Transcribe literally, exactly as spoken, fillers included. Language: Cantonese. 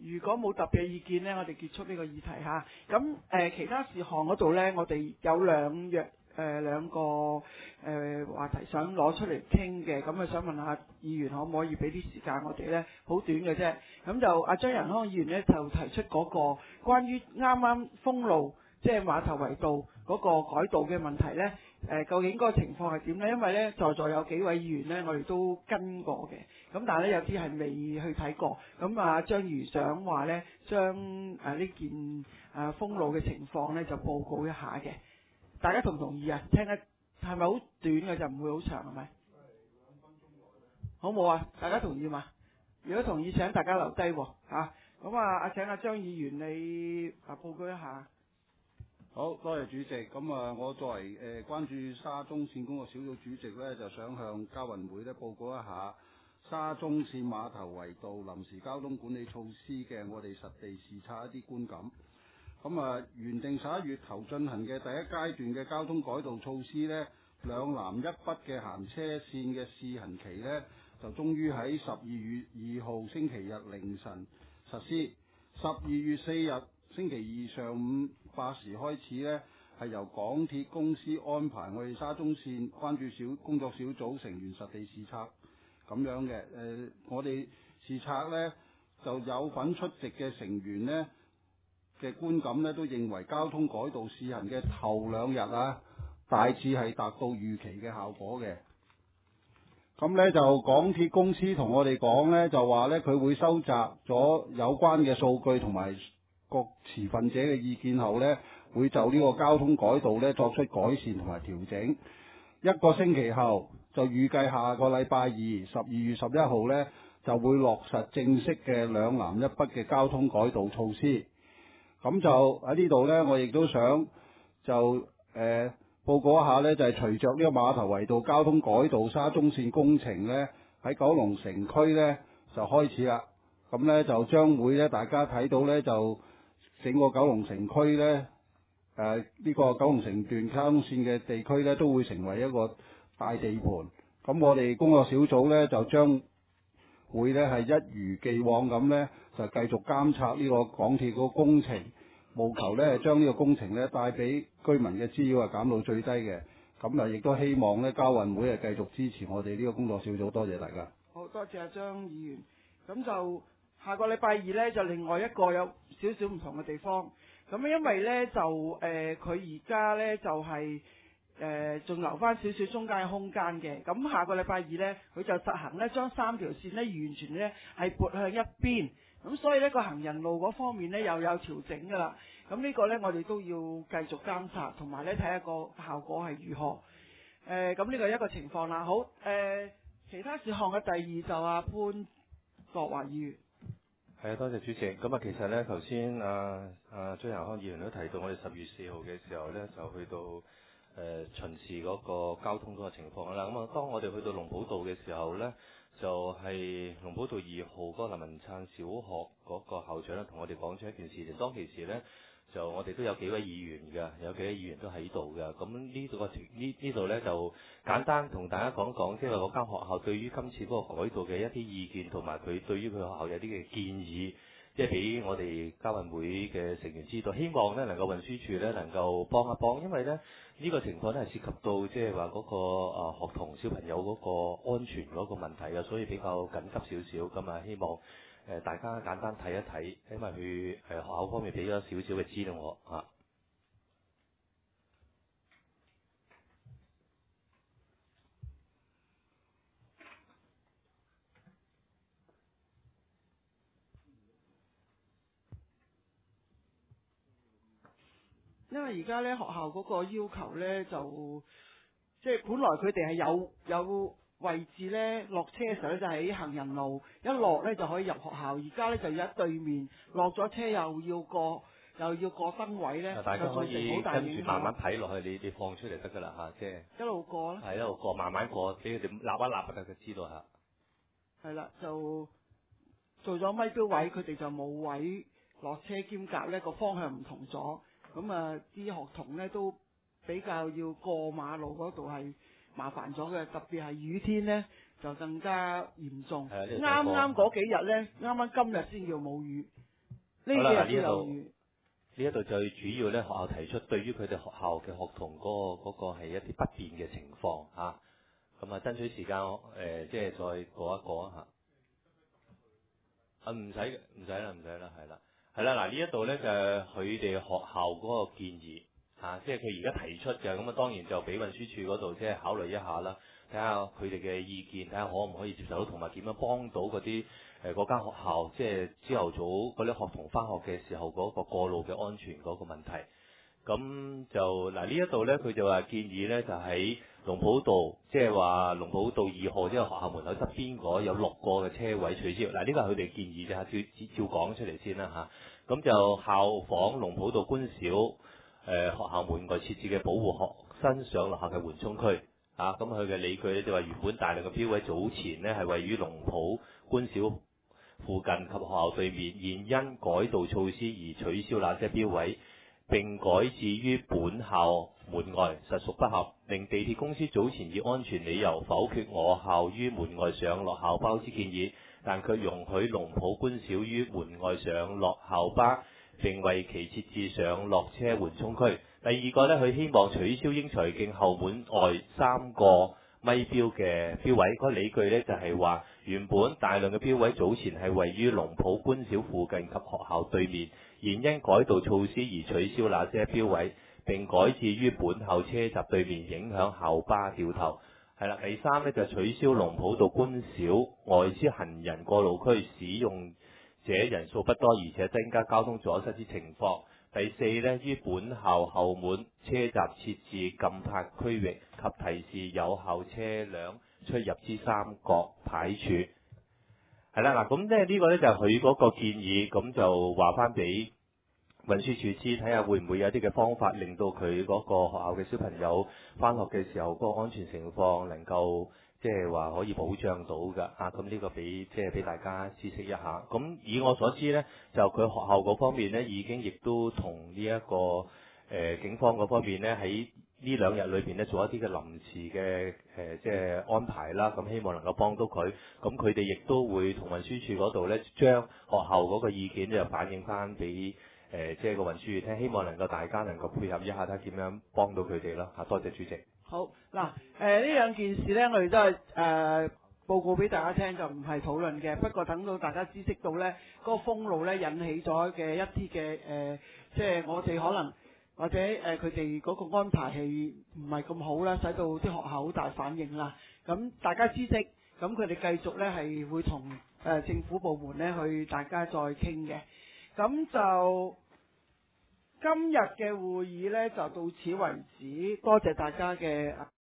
如果冇特別意見呢，我哋結束呢個議題嚇。咁誒、呃、其他事項嗰度呢，我哋有兩樣誒兩個誒、呃、話題想攞出嚟傾嘅，咁啊想問下議員可唔可以俾啲時間我哋呢？好短嘅啫。咁就阿張仁康議員呢，就提出嗰個關於啱啱封路，即係馬頭圍道嗰個改道嘅問題呢。誒、呃、究竟嗰個情況係點呢？因為呢，在座有幾位議員呢，我哋都跟過嘅，咁但係呢，有啲係未去睇過。咁啊張議員想話呢，將誒呢件誒、啊、封路嘅情況呢，就報告一下嘅。大家同唔同意啊？聽得係咪好短嘅就唔會好長係咪？好冇啊？大家同意嘛？如果同意請大家留低喎嚇。咁啊啊請阿張議員你啊報告一下。 好多謝主席。咁啊，我作為誒、呃、關注沙中線工作小組主席呢，就想向交運會呢報告一下沙中線馬頭圍道臨時交通管理措施嘅我哋實地視察一啲觀感。咁啊，原定十一月頭進行嘅第一階段嘅交通改道措施呢，兩南一北嘅行車線嘅試行期呢，就終於喺十二月二號星期日凌晨實施。十二月四日星期二上午八時開始呢，係由港鐵公司安排我哋沙中線關注小工作小組成員實地視察咁樣嘅。誒、呃，我哋視察呢，就有份出席嘅成員呢嘅觀感呢，都認為交通改道試行嘅頭兩日啊，大致係達到預期嘅效果嘅。咁呢，就港鐵公司同我哋講呢，就話呢，佢會收集咗有關嘅數據同埋各持份者嘅意見後呢，會就呢個交通改道呢作出改善同埋調整。一個星期後，就預計下個禮拜二十二月十一號呢，就會落實正式嘅兩南一北嘅交通改道措施。咁就喺呢度呢，我亦都想就誒、呃、報告一下呢，就係、是、隨着呢個馬頭圍道交通改道沙中線工程呢，喺九龍城區呢就開始啦。咁呢，就將會呢，大家睇到呢，就整個九龍城區呢，誒、呃、呢、這個九龍城段交通線嘅地區呢，都會成為一個大地盤。咁我哋工作小組呢，就將會呢係一如既往咁呢，就繼續監察呢個港鐵個工程，務求呢將呢個工程呢帶俾居民嘅滋擾係減到最低嘅。咁啊，亦都希望呢交運會係繼續支持我哋呢個工作小組。多謝大家。 好多謝阿張議員。咁就下個禮拜二呢，就另外一個有少少唔同嘅地方。咁因為呢，就誒佢而家呢，就係、是。誒仲、呃、留翻少少中間嘅空間嘅，咁下個禮拜二呢，佢就實行呢將三條線呢完全呢係撥向一邊，咁所以呢個行人路嗰方面呢又有調整㗎啦。咁呢個呢，我哋都要繼續監察，同埋呢睇下個效果係如何。誒咁呢個一個情況啦。好，誒、呃、其他事項嘅第二就阿潘國華議員。 係啊，多謝主席。咁啊，其實呢，頭先啊啊張仁康議員都提到，我哋十月四號嘅時候呢，就去到。誒、呃、巡視嗰個交通嗰個情況啦，咁啊，當我哋去到龍寶道嘅時候呢，就係、是、龍寶道二號嗰個林文燦小學嗰個校長咧，同我哋講出一件事情。當其時呢，就我哋都有幾位議員嘅，有幾位議員都喺度嘅。咁呢度個呢呢度呢，就簡單同大家講講，即係嗰間學校對於今次嗰個改道嘅一啲意見，同埋佢對於佢學校有啲嘅建議。即係俾我哋交運會嘅成員知道，希望咧能夠運輸署咧能夠幫一幫，因為咧呢、呢個情況咧係涉及到即係話嗰個啊學童小朋友嗰個安全嗰個問題啊，所以比較緊急少少咁啊，希望誒、呃、大家簡單睇一睇，因為佢誒、呃、學校方面俾咗少少嘅資料我啊。 因為而家咧學校嗰個要求咧就即係本來佢哋係有有位置咧落車嘅時候咧就喺行人路一落咧就可以入學校，而家咧就要喺對面落咗車又要過又要過燈位咧， 大家可以好大跟住慢慢睇落去，你你放出嚟得㗎啦嚇，即係一路過啦， 係一路過慢慢過，俾佢哋立一立就知道嚇。 係啦，就做咗咪標位，佢哋就冇位落車兼夾咧個方向唔同咗。咁啊，啲學童咧都比較要過馬路嗰度係麻煩咗嘅，特別係雨天咧就更加嚴重。啱啱嗰幾日咧，啱啱今日先叫冇雨， 呢幾好啦， 日都有呢一度雨。 呢一度最主要咧，學校提出對於佢哋學校嘅學童嗰、個嗰、個係一啲不便嘅情況嚇。咁啊，爭取時間誒、呃，即係再過一過嚇。啊，唔使唔使啦，唔使啦，係啦，係啦。嗱，呢一度咧就係佢哋學校嗰個建議嚇、啊，即係佢而家提出嘅。咁啊，當然就俾運輸署嗰度即係考慮一下啦，睇下佢哋嘅意見，睇下可唔可以接受到，同埋點樣幫到嗰啲誒嗰間學校，即係朝頭早嗰啲學童翻學嘅時候嗰個過路嘅安全嗰個問題。咁就嗱呢一度咧，佢就話建議咧就喺龍普道，即係話龍普道二號，即係學校門口側邊嗰有六個嘅車位取消。嗱呢個係佢哋建議啫，照照照講出嚟先啦嚇。咁、啊、就效仿龍普道官小誒、呃、學校門外設置嘅保護學生上落客嘅緩衝區。啊，咁佢嘅理據咧就話原本大量嘅標位早前呢係位於龍普官小附近及學校對面，現因改道措施而取消那些標位，並改置於本校門外，實屬不合，令地鐵公司早前以安全理由否決我校於門外上落校巴之建議，但卻容許龍普官小於門外上落校巴，並為其設置上落車緩衝區。第二個呢，佢希望取消英才徑後門外三個咪標嘅標位，個理據呢，就係話原本大量嘅標位早前係位於龍普官小附近及學校對面，現因改道措施而取消那些標位，並改置於本校車閘對面，影響校巴掉頭。係啦，第三呢，就取消龍普道官小外之行人過路區，使用者人數不多，而且增加交通阻塞之情況。第四呢，於本校後門車閘設置禁泊區域及提示有效車輛出入之三角牌柱。係啦，嗱，咁咧呢個呢，就係佢嗰個建議，咁就話翻俾運輸署知，睇下會唔會有啲嘅方法，令到佢嗰個學校嘅小朋友翻學嘅時候嗰個安全情況能夠即係話可以保障到㗎。啊，咁呢個俾即係俾大家知悉一下。咁以我所知呢，就佢學校嗰方面呢，已經亦都同呢一個誒、呃、警方嗰方面呢，喺呢兩日裏邊呢，做一啲嘅臨時嘅誒、呃、即係安排啦。咁希望能夠幫到佢。咁佢哋亦都會同運輸署嗰度呢，將學校嗰個意見就反映翻俾誒即係個運輸署聽，希望能夠大家能夠配合一下，睇點樣幫到佢哋啦。嚇，多謝主席。 好嗱，誒呢兩件事呢，我哋都係誒、呃、報告俾大家聽，就唔係討論嘅。不過等到大家知悉到呢嗰、那個封路呢引起咗嘅一啲嘅誒，即係我哋可能或者誒佢哋嗰個安排係唔係咁好啦，使到啲學校好大反應啦。咁大家知悉，咁佢哋繼續呢係會同誒、呃、政府部門呢去大家再傾嘅。咁就今日嘅會議呢，就到此為止，多謝大家嘅